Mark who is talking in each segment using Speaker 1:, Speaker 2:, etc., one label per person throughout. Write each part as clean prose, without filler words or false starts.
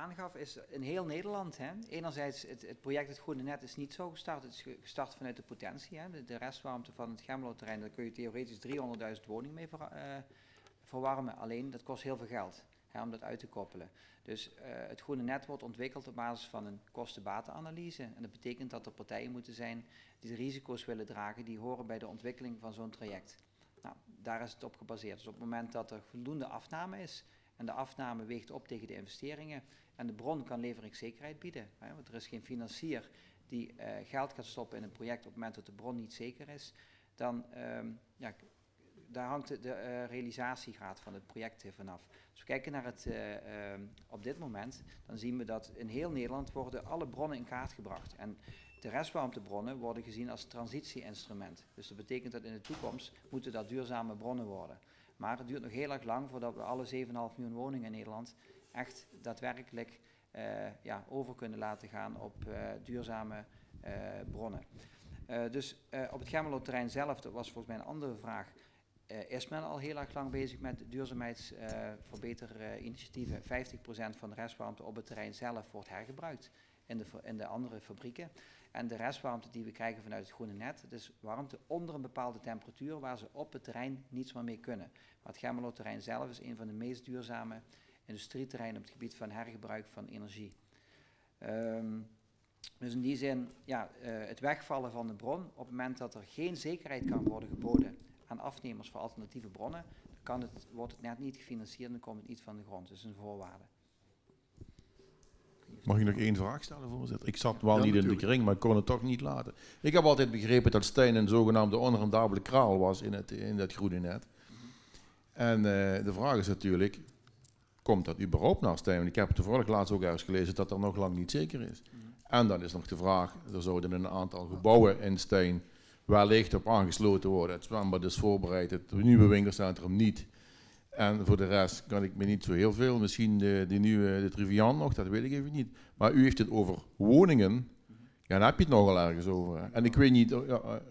Speaker 1: aangaf, is in heel Nederland. Hè, enerzijds, het project Het Groene Net is niet zo gestart. Het is gestart vanuit de potentie. Hè, de restwarmte van het Gemmeloterrein, daar kun je theoretisch 300.000 woningen mee verwarmen. Alleen, dat kost heel veel geld om dat uit te koppelen. Dus het Groene Net wordt ontwikkeld op basis van een kosten-batenanalyse. En dat betekent dat er partijen moeten zijn die de risico's willen dragen, die horen bij de ontwikkeling van zo'n traject. Nou, daar is het op gebaseerd. Dus op het moment dat er voldoende afname is, en de afname weegt op tegen de investeringen, en de bron kan leveringszekerheid bieden, hè, want er is geen financier die geld gaat stoppen in een project op het moment dat de bron niet zeker is, dan daar hangt de realisatiegraad van het project vanaf. Als we kijken naar het op dit moment, dan zien we dat in heel Nederland worden alle bronnen in kaart gebracht. En de restwarmtebronnen worden gezien als transitie-instrument. Dus dat betekent dat in de toekomst moeten dat duurzame bronnen worden. Maar het duurt nog heel erg lang voordat we alle 7,5 miljoen woningen in Nederland echt daadwerkelijk over kunnen laten gaan op duurzame bronnen. Dus op het Gemmeloterrein zelf, dat was volgens mij een andere vraag, is men al heel erg lang bezig met duurzaamheidsverbeterinitiatieven. 50% van de restwarmte op het terrein zelf wordt hergebruikt in de andere fabrieken. En de restwarmte die we krijgen vanuit het Groene Net, dat is warmte onder een bepaalde temperatuur waar ze op het terrein niets meer mee kunnen. Maar het Gemmeloterrein zelf is een van de meest duurzame industrieterreinen op het gebied van hergebruik van energie. Dus in die zin, het wegvallen van de bron, op het moment dat er geen zekerheid kan worden geboden aan afnemers voor alternatieve bronnen, dan wordt het net niet gefinancierd en dan komt het niet van de grond. Dat is een voorwaarde.
Speaker 2: Mag ik nog één vraag stellen, voorzitter? Ik zat wel niet in de kring, maar ik kon het toch niet laten. Ik heb altijd begrepen dat Stijn een zogenaamde onrendabele kraal was in dat Groene Net. En de vraag is natuurlijk, komt dat überhaupt naar Stijn? Want ik heb toevallig laatst ook ergens gelezen dat dat nog lang niet zeker is. En dan is nog de vraag, er zouden een aantal gebouwen in Stijn wellicht op aangesloten worden. Het zwembad is voorbereid, het nieuwe winkelcentrum niet. En voor de rest kan ik me niet zo heel veel. Misschien de Trivian nog, dat weet ik even niet. Maar u heeft het over woningen. Ja, dan heb je het nogal ergens over. Hè. En ik weet niet,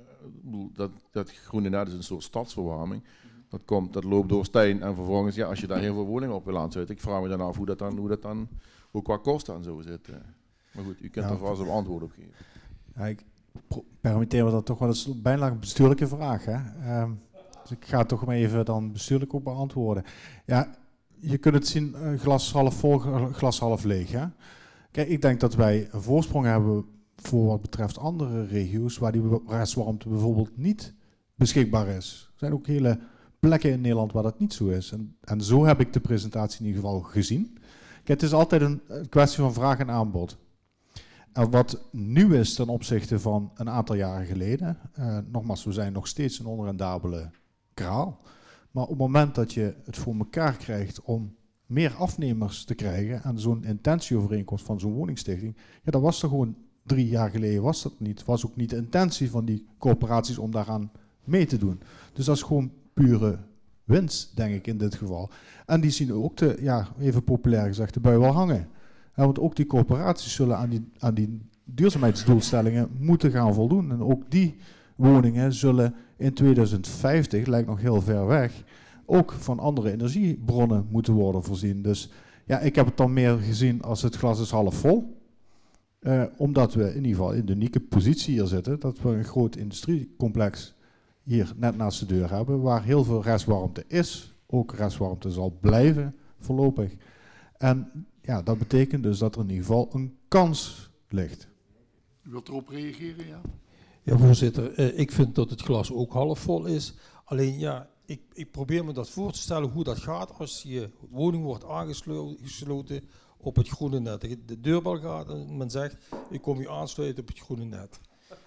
Speaker 2: dat Groene Net is een soort stadsverwarming. Dat loopt door Stijn en vervolgens, als je daar heel veel woningen op wil aanzetten. Ik vraag me dan af hoe dat dan ook qua kosten en zo zit. Maar goed, u kunt er vast een antwoord op geven.
Speaker 3: Ja, ik permitteer me dat toch wel eens bijna een bestuurlijke vraag. Hè? Dus ik ga het toch maar even dan bestuurlijk ook beantwoorden. Ja, je kunt het zien, glas half vol, glas half leeg. Hè? Kijk, ik denk dat wij een voorsprong hebben voor wat betreft andere regio's waar die restwarmte bijvoorbeeld niet beschikbaar is. Er zijn ook hele plekken in Nederland waar dat niet zo is. En zo heb ik de presentatie in ieder geval gezien. Kijk, het is altijd een kwestie van vraag en aanbod. En wat nieuw is ten opzichte van een aantal jaren geleden, nogmaals, we zijn nog steeds een onrendabele kraal. Maar op het moment dat je het voor elkaar krijgt om meer afnemers te krijgen en zo'n intentieovereenkomst van zo'n woningstichting, ja, dat was er gewoon 3 jaar geleden, was dat niet. Was ook niet de intentie van die corporaties om daaraan mee te doen. Dus dat is gewoon pure winst, denk ik in dit geval. En die zien ook even populair gezegd, de bui wel hangen. Ja, want ook die corporaties zullen aan die duurzaamheidsdoelstellingen moeten gaan voldoen. En ook die woningen zullen in 2050, lijkt nog heel ver weg, ook van andere energiebronnen moeten worden voorzien. Dus ja, ik heb het dan meer gezien als het glas is half vol. Omdat we in ieder geval in de unieke positie hier zitten, dat we een groot industriecomplex hier net naast de deur hebben, waar heel veel restwarmte is. Ook restwarmte zal blijven voorlopig. En ja, dat betekent dus dat er in ieder geval een kans ligt.
Speaker 4: U wilt erop reageren, ja?
Speaker 5: Ja, voorzitter. Ik vind dat het glas ook half vol is. Alleen ja, ik probeer me dat voor te stellen hoe dat gaat als je woning wordt aangesloten op het Groene Net. De deurbel gaat en men zegt, ik kom u aansluiten op het Groene Net.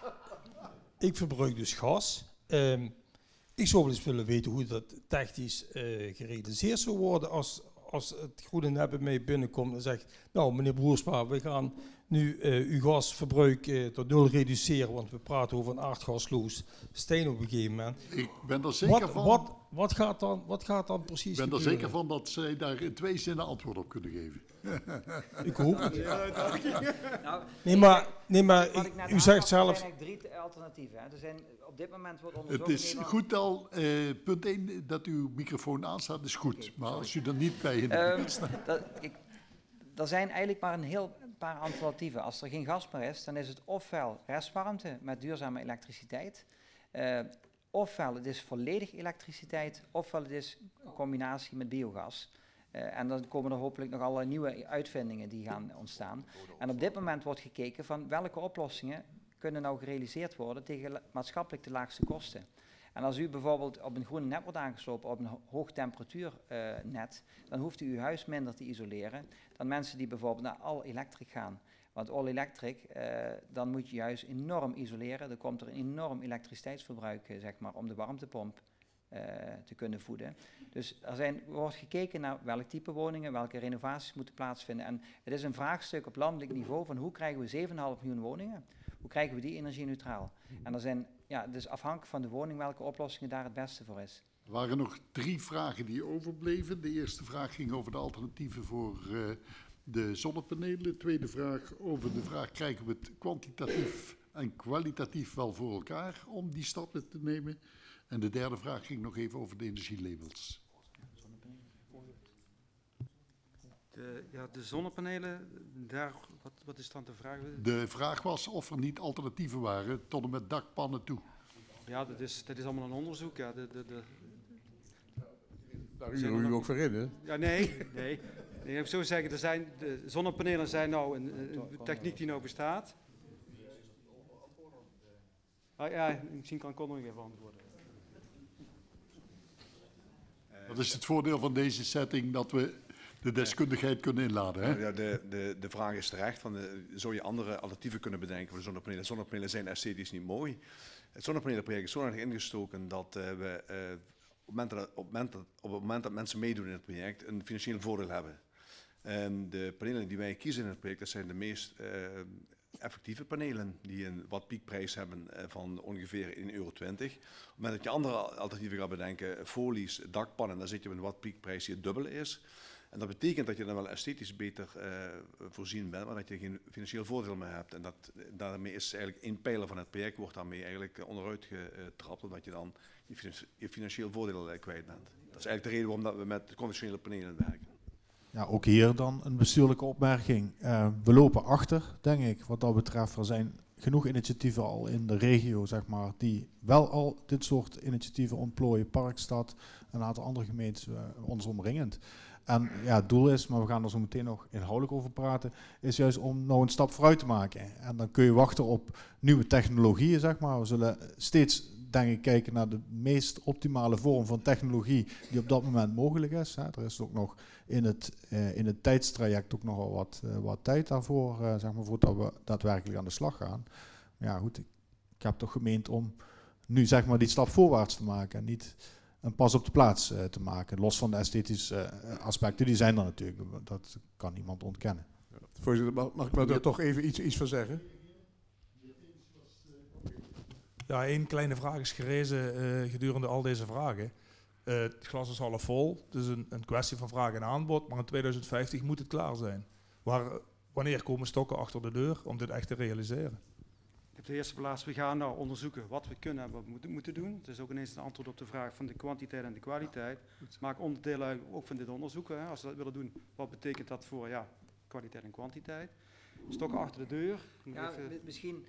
Speaker 5: Ik verbruik dus gas. Ik zou wel eens willen weten hoe dat technisch gerealiseerd zou worden als het Groene Net bij mij binnenkomt en zegt, nou meneer Broersma, we gaan nu uw gasverbruik tot 0 reduceren, want we praten over een aardgasloos Stijn op een gegeven moment.
Speaker 4: Ik ben er zeker van.
Speaker 5: Wat gaat dan precies
Speaker 4: Ik ben er
Speaker 5: gebeuren?
Speaker 4: zeker van dat zij daar in 2 zinnen antwoord op kunnen geven.
Speaker 5: Ik hoop het.
Speaker 1: Nou,
Speaker 5: nee, maar u zegt zelf.
Speaker 1: Er zijn eigenlijk 3 alternatieven. Hè. Er zijn, op dit moment wordt onderzocht.
Speaker 4: Het is goed al, punt 1, dat uw microfoon aanstaat, is goed. Maar als u er niet bij in de buurt staat.
Speaker 1: er zijn eigenlijk maar een heel paar alternatieven. Als er geen gas meer is, dan is het ofwel restwarmte met duurzame elektriciteit, ofwel het is volledig elektriciteit, ofwel het is een combinatie met biogas. En dan komen er hopelijk nog allerlei nieuwe uitvindingen die gaan ontstaan. En op dit moment wordt gekeken van welke oplossingen kunnen nou gerealiseerd worden tegen maatschappelijk de laagste kosten. En als u bijvoorbeeld op een groene net wordt aangesloten op een hoog temperatuur net, dan hoeft u uw huis minder te isoleren dan mensen die bijvoorbeeld naar all-electric gaan. Want all-electric, dan moet je je huis enorm isoleren. Dan komt er een enorm elektriciteitsverbruik, zeg maar, om de warmtepomp te kunnen voeden. Dus er wordt gekeken naar welk type woningen, welke renovaties moeten plaatsvinden. En het is een vraagstuk op landelijk niveau van hoe krijgen we 7,5 miljoen woningen? Hoe krijgen we die energie-neutraal? En er zijn, dus afhankelijk van de woning welke oplossingen daar het beste voor is.
Speaker 4: Er waren nog 3 vragen die overbleven. De eerste vraag ging over de alternatieven voor de zonnepanelen. De tweede vraag over de vraag, krijgen we het kwantitatief en kwalitatief wel voor elkaar om die stappen te nemen? En de derde vraag ging nog even over de energielabels.
Speaker 6: De zonnepanelen, wat is dan de vraag?
Speaker 4: De vraag was of er niet alternatieven waren tot en met dakpannen toe.
Speaker 6: Ja, dat is allemaal een onderzoek. Ja.
Speaker 2: Daar huren u ook voor in, hè?
Speaker 6: Ja, nee. Ik heb zo zeggen, de zonnepanelen zijn nou een techniek die nou bestaat. Ja, misschien kan Con nog even antwoorden.
Speaker 4: Dat is het voordeel van deze setting, dat we de deskundigheid kunnen inladen. Hè?
Speaker 7: Ja, de vraag is terecht, zou je andere alternatieven kunnen bedenken voor de zonnepanelen? Zonnepanelen zijn esthetisch niet mooi. Het zonnepanelenproject is zo erg ingestoken dat we op het moment dat mensen meedoen in het project een financieel voordeel hebben. En de panelen die wij kiezen in het project, dat zijn de meest effectieve panelen die een wattpiekprijs hebben van ongeveer €1,20. Op het moment dat je andere alternatieven gaat bedenken, folies, dakpannen, dan zit je met een wattpiekprijs die het dubbele is. En dat betekent dat je dan wel esthetisch beter voorzien bent, maar dat je geen financieel voordeel meer hebt. En daarmee is eigenlijk één pijler van het project, wordt daarmee eigenlijk onderuit getrapt, omdat je dan je financieel voordeel kwijt bent. Dat is eigenlijk de reden waarom dat we met conventionele panelen werken.
Speaker 3: Ja, ook hier dan een bestuurlijke opmerking. We lopen achter, denk ik, wat dat betreft. Er zijn genoeg initiatieven al in de regio, zeg maar, die wel al dit soort initiatieven ontplooien. Parkstad, een aantal andere gemeentes ons omringend. En ja, het doel is, maar we gaan er zo meteen nog inhoudelijk over praten, is juist om nou een stap vooruit te maken. En dan kun je wachten op nieuwe technologieën, zeg maar. We zullen steeds, denk ik, kijken naar de meest optimale vorm van technologie die op dat moment mogelijk is. Hè. Er is ook nog in het tijdstraject ook nogal wat tijd daarvoor, zeg maar, voordat we daadwerkelijk aan de slag gaan. Maar ja, goed, ik heb toch gemeend om nu, zeg maar, die stap voorwaarts te maken en niet een pas op de plaats te maken. Los van de esthetische aspecten, die zijn er natuurlijk. Dat kan niemand ontkennen.
Speaker 8: Voorzitter, mag ik daar toch even iets van zeggen?
Speaker 9: Ja, één kleine vraag is gerezen gedurende al deze vragen. Het glas is half vol, het is een kwestie van vraag en aanbod, maar in 2050 moet het klaar zijn. Wanneer komen stokken achter de deur om dit echt te realiseren?
Speaker 6: Op de eerste plaats, we gaan nou onderzoeken wat we kunnen en wat we moeten doen. Het is ook ineens een antwoord op de vraag van de kwantiteit en de kwaliteit. Maak onderdeel uit ook van dit onderzoek. Hè. Als we dat willen doen, wat betekent dat voor kwaliteit en kwantiteit? Stokken achter de deur.
Speaker 1: Ja, misschien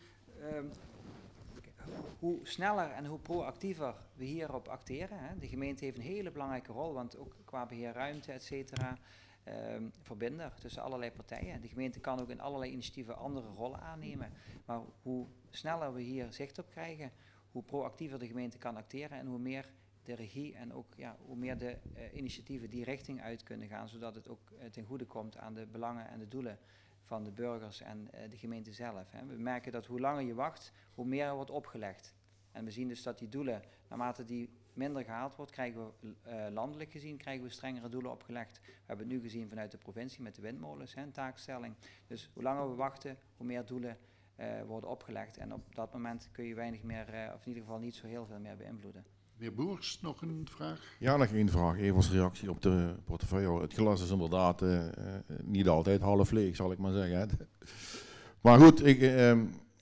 Speaker 1: hoe sneller en hoe proactiever we hierop acteren. Hè. De gemeente heeft een hele belangrijke rol, want ook qua beheer ruimte, et cetera, verbinder tussen allerlei partijen. De gemeente kan ook in allerlei initiatieven andere rollen aannemen. Maar hoe sneller we hier zicht op krijgen, hoe proactiever de gemeente kan acteren en hoe meer de regie en ook hoe meer de initiatieven die richting uit kunnen gaan, zodat het ook ten goede komt aan de belangen en de doelen van de burgers en de gemeente zelf. Hè. We merken dat hoe langer je wacht, hoe meer er wordt opgelegd. En we zien dus dat die doelen, naarmate die minder gehaald wordt, krijgen we landelijk gezien strengere doelen opgelegd. We hebben het nu gezien vanuit de provincie met de windmolens, een taakstelling. Dus hoe langer we wachten, hoe meer doelen worden opgelegd. En op dat moment kun je weinig meer, of in ieder geval niet zo heel veel meer beïnvloeden.
Speaker 4: Meneer Boers, nog een vraag?
Speaker 2: Ja, nog één vraag. Even als reactie op de portefeuille. Het glas is inderdaad niet altijd half leeg, zal ik maar zeggen. Maar goed,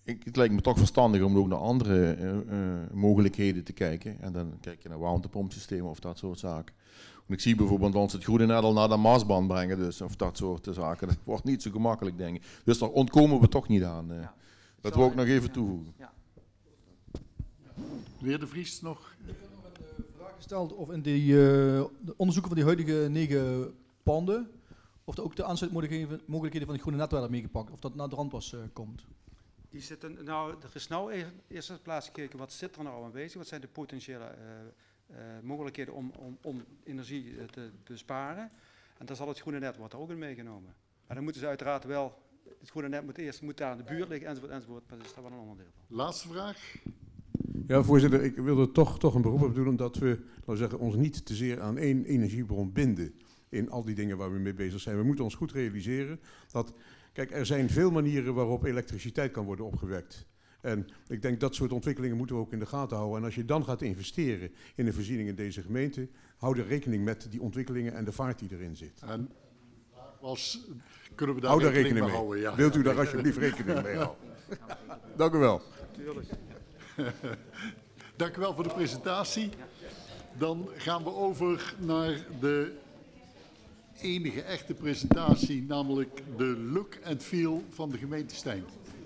Speaker 2: het lijkt me toch verstandig om ook naar andere mogelijkheden te kijken. En dan kijk je naar warmtepompsystemen of dat soort zaken. Want ik zie bijvoorbeeld ons het groene net al naar de Maasbaan brengen, dus, of dat soort zaken. Dat wordt niet zo gemakkelijk, denk ik. Dus daar ontkomen we toch niet aan.
Speaker 1: Ja.
Speaker 2: Dat wil ik nog even toevoegen.
Speaker 1: Ja.
Speaker 4: Meneer De Vries nog?
Speaker 10: Ik heb nog een vraag gesteld of in die de onderzoeken van die huidige 9 panden, of er ook de aansluitmogelijkheden van het groene net werden meegepakt, of dat naar de randpas komt.
Speaker 6: Die zitten, nou, er is nou eerst op plaats gekeken, wat zit er nou aanwezig? Wat zijn de potentiële mogelijkheden om energie te besparen? En dan zal het groene net wordt er ook in meegenomen. Maar dan moeten ze uiteraard wel, het groene net moet daar in de buurt liggen, enzovoort, maar dat is daar wel een onderdeel van.
Speaker 4: Laatste vraag.
Speaker 8: Ja, voorzitter, ik wilde toch een beroep op doen, omdat we, laten we zeggen, ons niet te zeer aan één energiebron binden in al die dingen waar we mee bezig zijn. We moeten ons goed realiseren dat, kijk, er zijn veel manieren waarop elektriciteit kan worden opgewekt. En ik denk dat soort ontwikkelingen moeten we ook in de gaten houden. En als je dan gaat investeren in een voorziening in deze gemeente, hou er rekening met die ontwikkelingen en de vaart die erin zit.
Speaker 4: En de vraag was, kunnen we daar
Speaker 8: Hou daar
Speaker 4: rekening mee
Speaker 8: mee.
Speaker 4: houden? Ja.
Speaker 8: Wilt u daar alsjeblieft rekening mee houden? Dank u wel.
Speaker 6: Tuurlijk.
Speaker 4: Dank u wel voor de presentatie. Dan gaan we over naar de enige echte presentatie, namelijk de look and feel van de gemeente Stein.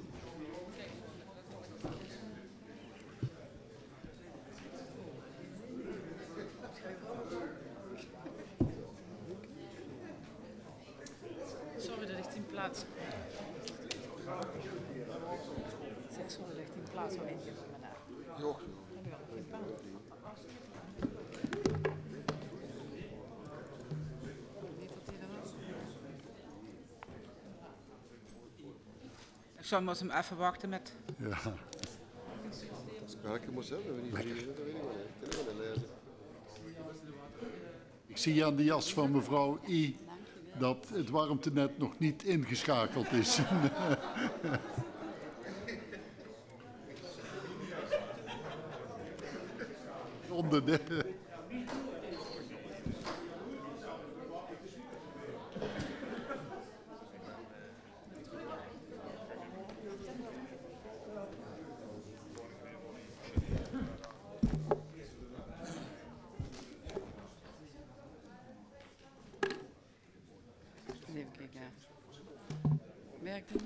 Speaker 11: Sorry, er ligt 10 plaats. 600 ligt 10 plaats, maar één keer van mijn naam.
Speaker 12: Jo.
Speaker 11: John moest hem even wachten met...
Speaker 4: Ja.
Speaker 12: Als ik werken moest hebben, we niet verdienen, dat weet ik wel. Ik kan wel lezen.
Speaker 4: Ik zie aan de jas van mevrouw I dat het warmtenet nog niet ingeschakeld is. Onder de...
Speaker 11: Even kijken. Werkt het met...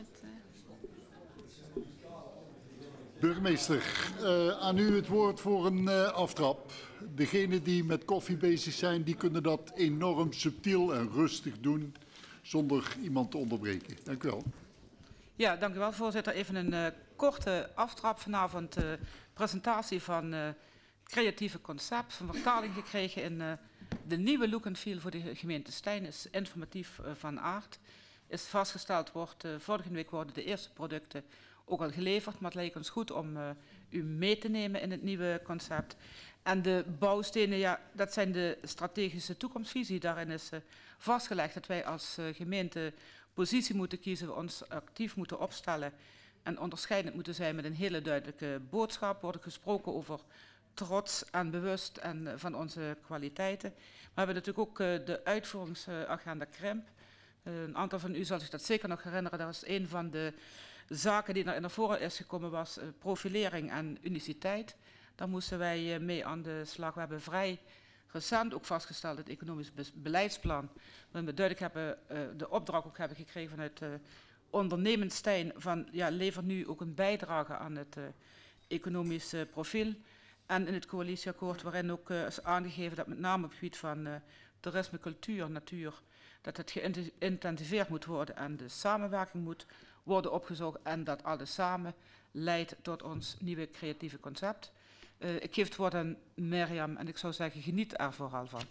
Speaker 4: Burgemeester, aan u het woord voor een aftrap. Degenen die met koffie bezig zijn, die kunnen dat enorm subtiel en rustig doen, zonder iemand te onderbreken. Dank u wel.
Speaker 11: Ja, dank u wel, voorzitter. Even een korte aftrap vanavond. Presentatie van het creatieve concept. Van vertaling gekregen in de nieuwe look and feel voor de gemeente Stein. Is informatief van aard. Is vastgesteld, vorige week worden de eerste producten ook al geleverd. Maar het lijkt ons goed om u mee te nemen in het nieuwe concept. En de bouwstenen, ja, dat zijn de strategische toekomstvisie. Daarin is vastgelegd dat wij als gemeente positie moeten kiezen, we ons actief moeten opstellen en onderscheidend moeten zijn met een hele duidelijke boodschap. Er wordt gesproken over trots en bewust en van onze kwaliteiten. Maar we hebben natuurlijk ook de uitvoeringsagenda Krimp. Een aantal van u zal zich dat zeker nog herinneren. Dat is een van de zaken die naar voren is gekomen, was profilering en uniciteit. Daar moesten wij mee aan de slag. We hebben vrij recent ook vastgesteld het economisch beleidsplan. Waarin we duidelijk hebben de opdracht ook hebben gekregen vanuit ondernemend Stein van ja, lever nu ook een bijdrage aan het economisch profiel. En in het coalitieakkoord waarin ook is aangegeven dat met name op het gebied van toerisme, cultuur, natuur, dat het geïntensiveerd moet worden en de samenwerking moet worden opgezocht en dat alles samen leidt tot ons nieuwe creatieve concept. Ik geef het woord aan Mirjam en ik zou zeggen, geniet er vooral van.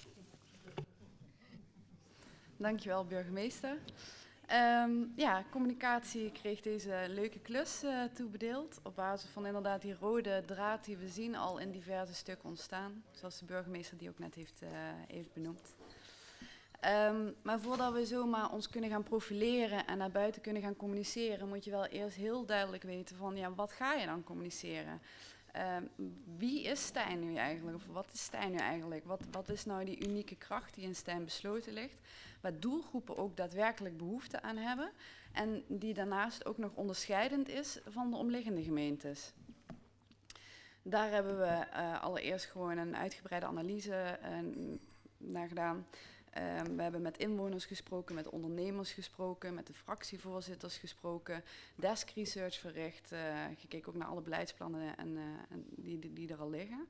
Speaker 13: Dankjewel, burgemeester. Ja, communicatie kreeg deze leuke klus toebedeeld. Op basis van inderdaad die rode draad die we zien al in diverse stukken ontstaan. Zoals de burgemeester die ook net heeft benoemd. Maar voordat we zomaar ons kunnen gaan profileren en naar buiten kunnen gaan communiceren, moet je wel eerst heel duidelijk weten van ja, wat ga je dan communiceren? Wie is Stein nu eigenlijk? Of wat is Stein nu eigenlijk? Wat is nou die unieke kracht die in Stein besloten ligt? Waar doelgroepen ook daadwerkelijk behoefte aan hebben. En die daarnaast ook nog onderscheidend is van de omliggende gemeentes. Daar hebben we allereerst gewoon een uitgebreide analyse naar gedaan. We hebben met inwoners gesproken, met ondernemers gesproken, met de fractievoorzitters gesproken, desk research verricht, gekeken ook naar alle beleidsplannen die er al liggen.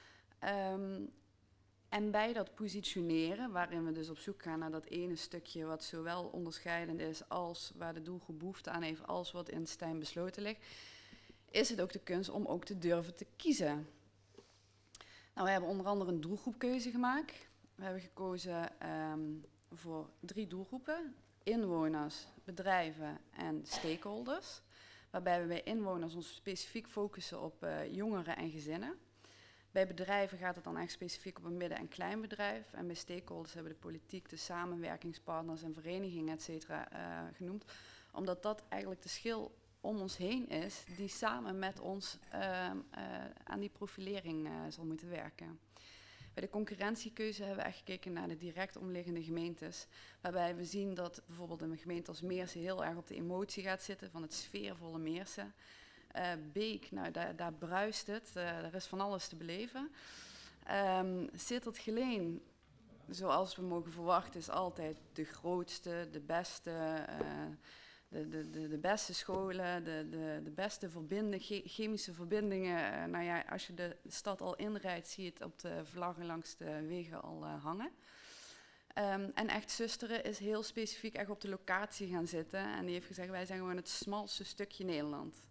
Speaker 13: En bij dat positioneren, waarin we dus op zoek gaan naar dat ene stukje wat zowel onderscheidend is als waar de doelgroep behoefte aan heeft, als wat in Stijn besloten ligt, is het ook de kunst om ook te durven te kiezen. Nou, we hebben onder andere een doelgroepkeuze gemaakt. We hebben gekozen voor 3 doelgroepen: inwoners, bedrijven en stakeholders. Waarbij we bij inwoners ons specifiek focussen op jongeren en gezinnen. Bij bedrijven gaat het dan echt specifiek op een midden- en kleinbedrijf. En bij stakeholders hebben we de politiek, de samenwerkingspartners en verenigingen, et cetera, genoemd. Omdat dat eigenlijk de schil om ons heen is die samen met ons aan die profilering zal moeten werken. Bij de concurrentiekeuze hebben we echt gekeken naar de direct omliggende gemeentes. Waarbij we zien dat bijvoorbeeld een gemeente als Meersen heel erg op de emotie gaat zitten van het sfeervolle Meersen. Beek, nou daar bruist het, er is van alles te beleven. Sittard-Geleen, zoals we mogen verwachten, is altijd de grootste, de beste, de beste scholen, de beste chemische verbindingen. Nou ja, als je de stad al inrijdt, zie je het op de vlaggen langs de wegen al hangen. En Echt Zusteren is heel specifiek echt op de locatie gaan zitten. En die heeft gezegd, wij zijn gewoon het smalste stukje Nederland.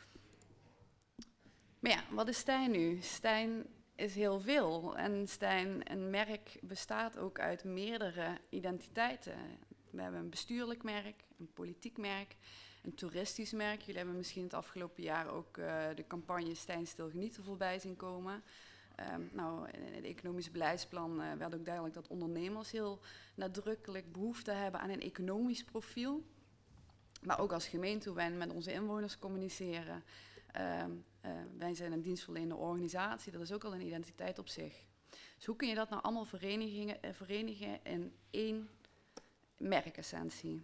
Speaker 13: Maar ja, wat is Stijn nu? Stijn is heel veel. En Stijn, een merk, bestaat ook uit meerdere identiteiten. We hebben een bestuurlijk merk, een politiek merk, een toeristisch merk. Jullie hebben misschien het afgelopen jaar ook de campagne Stijn Stil Genieten voorbij zien komen. Nou, in het economisch beleidsplan werd ook duidelijk dat ondernemers heel nadrukkelijk behoefte hebben aan een economisch profiel. Maar ook als gemeente, hoe wij met onze inwoners communiceren. Wij zijn een dienstverlenende organisatie, dat is ook al een identiteit op zich. Dus hoe kun je dat nou allemaal verenigen in één merkessentie?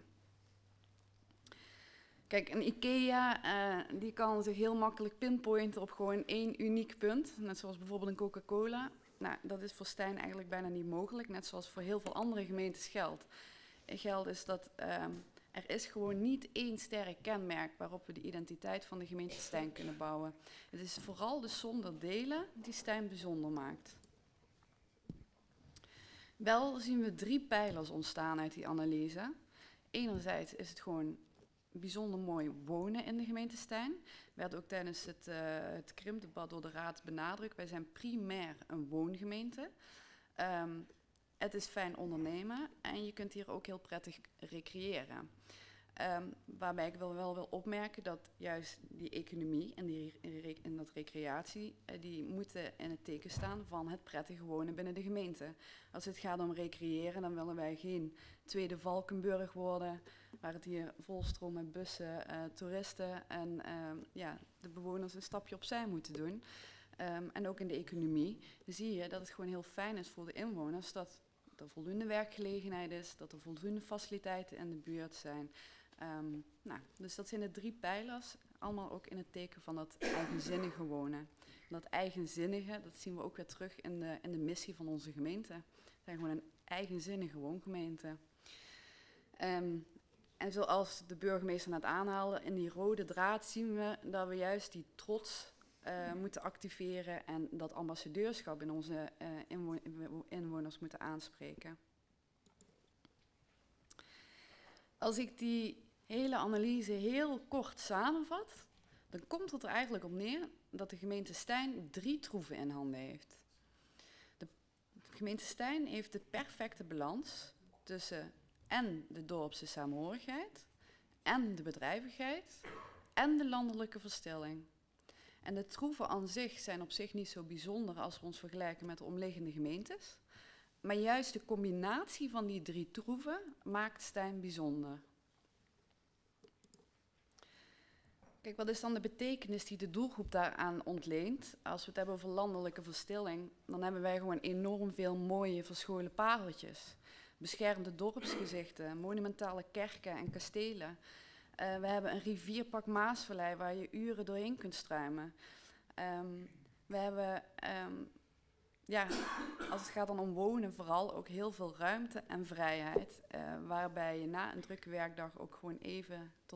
Speaker 13: Kijk, een IKEA die kan zich heel makkelijk pinpointen op gewoon één uniek punt. Net zoals bijvoorbeeld een Coca-Cola. Nou, dat is voor Stijn eigenlijk bijna niet mogelijk. Net zoals voor heel veel andere gemeentes geldt. Geldt is dat er is gewoon niet één sterk kenmerk waarop we de identiteit van de gemeente Stijn kunnen bouwen. Het is vooral de som der delen die Stijn bijzonder maakt. Wel zien we 3 pijlers ontstaan uit die analyse. Enerzijds is het gewoon bijzonder mooi wonen in de gemeente Stijn. Werd ook tijdens het krimpdebat door de raad benadrukt. Wij zijn primair een woongemeente. Het is fijn ondernemen en je kunt hier ook heel prettig recreëren. Waarbij ik wel wil opmerken dat juist die economie en dat recreatie, die moeten in het teken staan van het prettige wonen binnen de gemeente. Als het gaat om recreëren, dan willen wij geen tweede Valkenburg worden, waar het hier volstroomt met bussen, toeristen en de bewoners een stapje opzij moeten doen. En ook in de economie zie je dat het gewoon heel fijn is voor de inwoners dat er voldoende werkgelegenheid is, dat er voldoende faciliteiten in de buurt zijn. Dus dat zijn de 3 pijlers, allemaal ook in het teken van dat eigenzinnige wonen. En dat eigenzinnige, dat zien we ook weer terug in de missie van onze gemeente. We zijn gewoon een eigenzinnige woongemeente. En zoals de burgemeester net aanhaalde, in die rode draad zien we dat we juist die trots moeten activeren en dat ambassadeurschap in onze inwoners moeten aanspreken. Als ik die hele analyse heel kort samenvat, dan komt het er eigenlijk op neer dat de gemeente Stijn 3 troeven in handen heeft. De gemeente Stijn heeft de perfecte balans tussen en de dorpse samenhorigheid, en de bedrijvigheid, en de landelijke verstilling. En de troeven aan zich zijn op zich niet zo bijzonder als we ons vergelijken met de omliggende gemeentes. Maar juist de combinatie van die 3 troeven maakt Stijn bijzonder. Kijk, wat is dan de betekenis die de doelgroep daaraan ontleent? Als we het hebben over landelijke verstilling, dan hebben wij gewoon enorm veel mooie verscholen pareltjes. Beschermde dorpsgezichten, monumentale kerken en kastelen. We hebben een rivierpak Maasvallei waar je uren doorheen kunt struimen. We hebben, als het gaat dan om wonen vooral, ook heel veel ruimte en vrijheid. Waarbij je na een drukke werkdag ook gewoon even tot